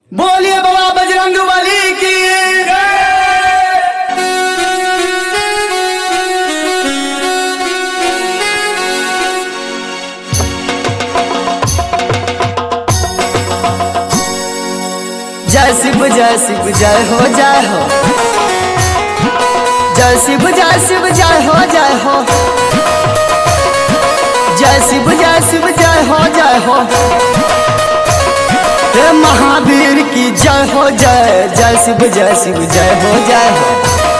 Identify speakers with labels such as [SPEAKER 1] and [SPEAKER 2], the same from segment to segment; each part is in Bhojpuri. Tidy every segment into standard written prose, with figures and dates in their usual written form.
[SPEAKER 1] बोलिए बाबा बजरंगबली की जय शिव जय शिव जय हो जय हो। जय शिव जय शिव जय हो जय हो। जय शिव जय शिव जय हो जय हो। हे महावीर की जय हो जय। जय शिव जय शिव जय हो जय हो।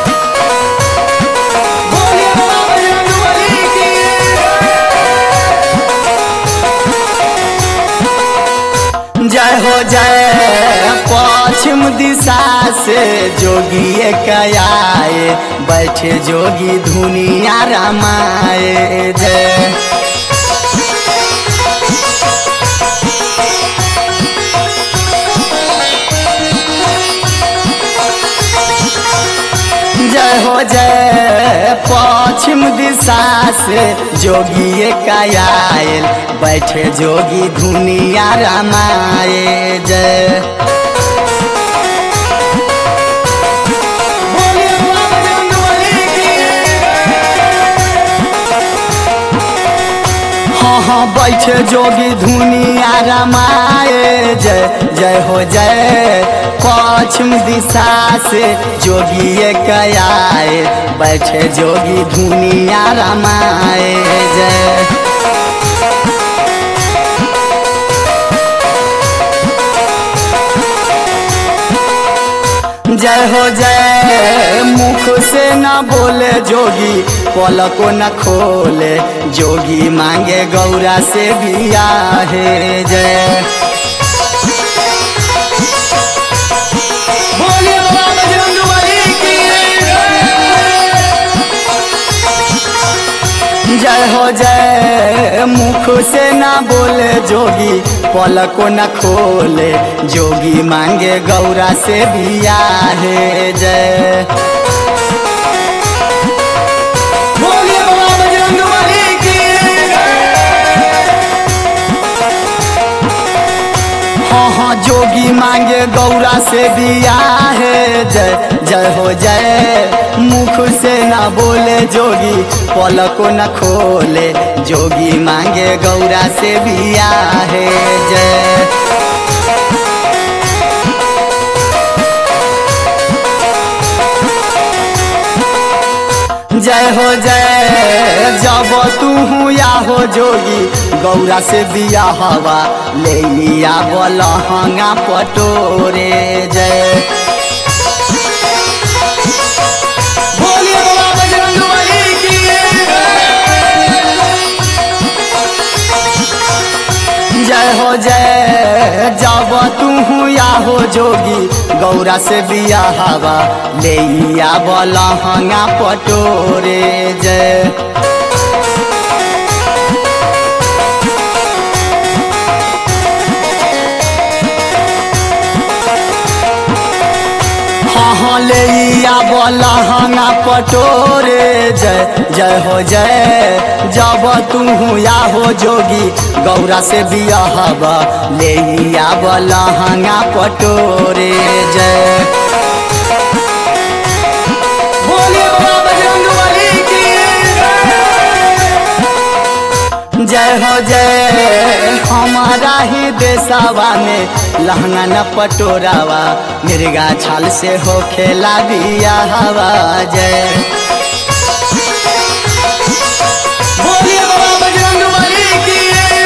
[SPEAKER 1] बोलिए बाबा बजरंगबली की जय हो जय। पश्चिम दिशा से जोगी एक आए, बैठे जोगी धुनिया रामाए जय। जय हो जय। पश्चिम दिशा से जोगी एक आयल, बैठे जोगी धुनिया रामाए जय। हाँ बैठे जोगी धुनिया रामाए जय। जय हो जय। पश्चिम दिशा से जोगी एक आए, बैठे जोगी धुनिया रामाए जय। जय हो जय। मुख से न बोले जोगी, पलको न खोले जोगी, मांगे गौरा से बियाहे जय। बोलिए बाबा बजरंगबली की जय हो जय। मुख से न बोले जोगी, पलको न खोले जोगी, मांगे गौरा से बियाहे जय। बोलिए बाबा बजरंगबली की हाँ जोगी मांगे गौरा से बियाहे जय। जय हो जय। मुख से न बोले जोगी, पलको न खोले जोगी, मांगे गौरा से बियाहे जय। जय हो जय। जब तू या हो जोगी, गौरा से बिया हवा ले लिया बलहंगा पटोरे जय। बोलिए बाबा बजरंगबली की जय हो जय। जब तू या हो जोगी, गौरा से बिया हवा ले लिया बलहंगा पटोरे जय। हाँ ले बलहंगा पटोरे जय। जय हो जय। जब तू या हो जोगी, गौरा से बिया हवा ले लिया बलहंगा पटोरे जय। बोलिए बाबा बजरंगबली की जय हो जय। हमारा ही देशवा में लहंगा न पटोरावा, मिर्गा छाल से हो खेला बिया हवा जय। बोलिए बाबा बजरंगबली की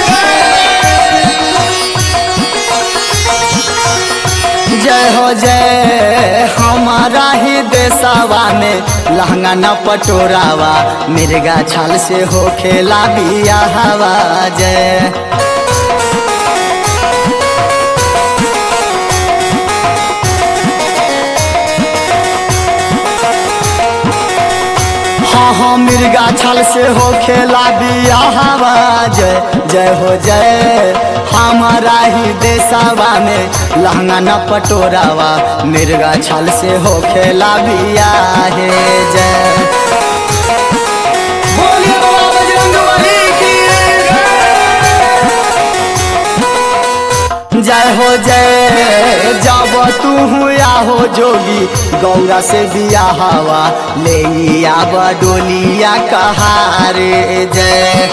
[SPEAKER 1] जय हो जय। हमारा ही देशवा में लहंगा न पटोरावा, मिर्गा छाल से हो खेला बिया हवा जय। हाँ मिर्गा छल से हो खेला बिया हवा जय। जय हो जय। हमारा ही देशवा में लहंगा न पटोरावा, मिर्गा छल से हो खेला बिया है जय। बोलिए बाबा बजरंगबली की जय हो जय। तू या हो जोगी गौरा से बियाहवा ले आब डोलिया कहारे जय।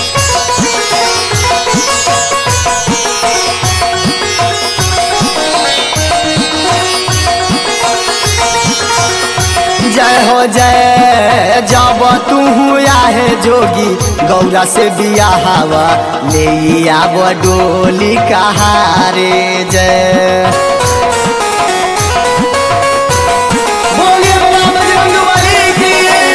[SPEAKER 1] जय हो जय जब तू आहे जोगी गौरा से बियाहवा ले आब डोली कहारे जय। बोलिए बाबा बजरंगबली की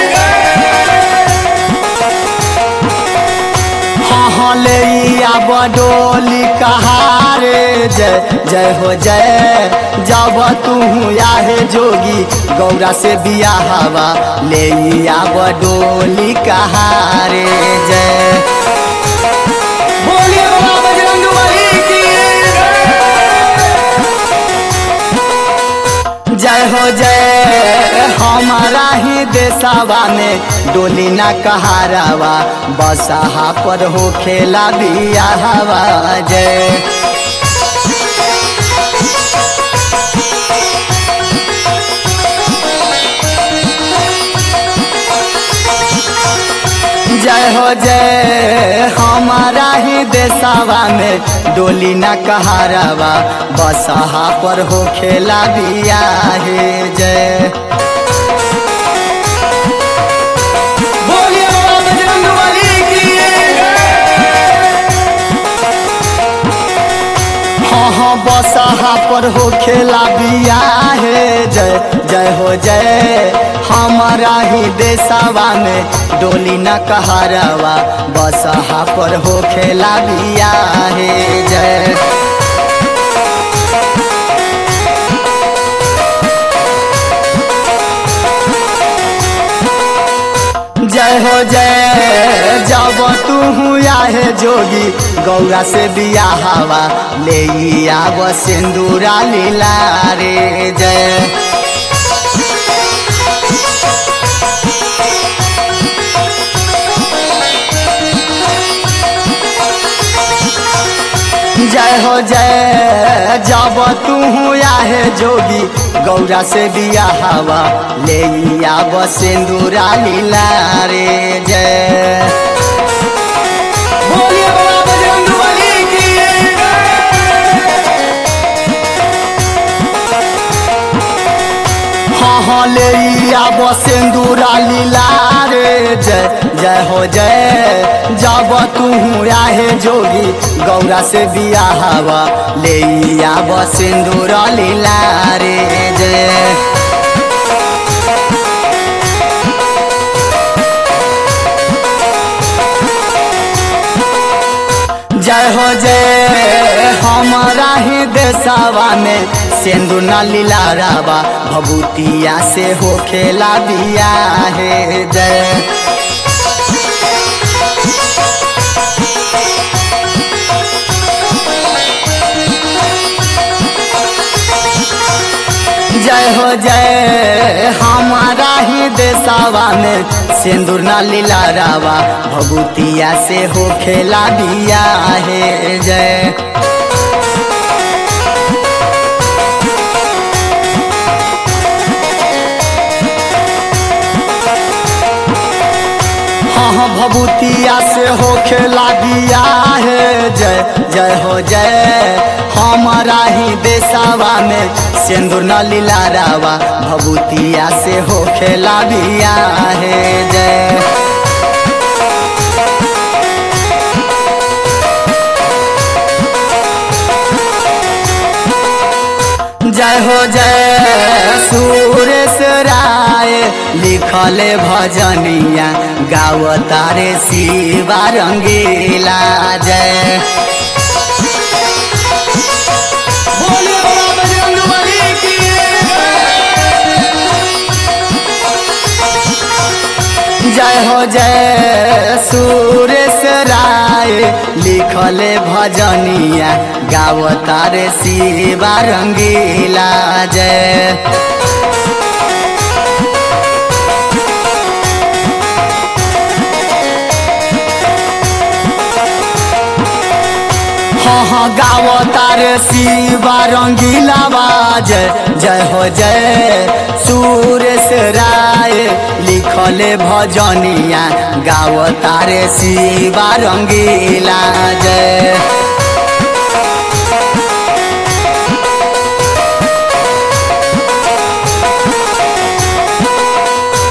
[SPEAKER 1] हाँ ले आब डोली कहारे जय। जय हो जय जब तू आहे जोगी गौरा से बियाहवा ले आब डोली कहारे जय। बोलिए बाबा बजरंगबली की जय हो जय हमारा ही देशवा में डोली ना कहारवा बसहा पर हो खेला बियाहवा जय। जय हो जय हमारा ही देशवा में डोली न कहारवा बसहा पर हो खेला बियाहे जय। बोलिए बाबा बजरंगबली की हाँ बसहा पर हो खेला बियाहे जय। जय हो जय हमारा ही देशवा में डोली न कहारवा बसहा पर हो खेला बियाहे जय। जय हो जय जब तू आहे जोगी गौरा से बियाहवा ले आब सिंदूरा लीला रे जय। जय हो जय जब तू आहे जोगी गौरा से बियाहवा ले आब सिंदूरा लीला रे जय। बोलिए बाबा बजरंगबली की हाँ ले आब सिंदूरा लीला रे जय। जय हो जय जब तू आहे जोगी गौरा से बियाहवा ले आब सिंदूरा लीला रे जय। जय हो जय हमारा ही देशवा में सिंदूर न लीलारावा भभूतिया से हो खेला बियाहे जय। जय हो जय हमारा ही देशवा में सिंदूर न लीलारावा भभूतिया से हो खेला बियाहे जय। हाँ भभूतिया से हो खेला बियाहे जय। जय हो जय हमारा ही देशवा में सिंदूर न लीलारावा भभूतिया से हो खेला बियाहे जय। जय हो जय सुरेश राय लिखले भजनिया गावतारे शिवा रंगीला जय। बोलिए बाबा बजरंगबली की जय हो जय सुरेश राय लिखले भजनिया गावतारे शिवा रंगीला जय। हाँ गावता रे शिवा रंगीला जय जय हो जय। सुरेश राय लिखले भजनिया गावता रे शिवा रंगीला जय।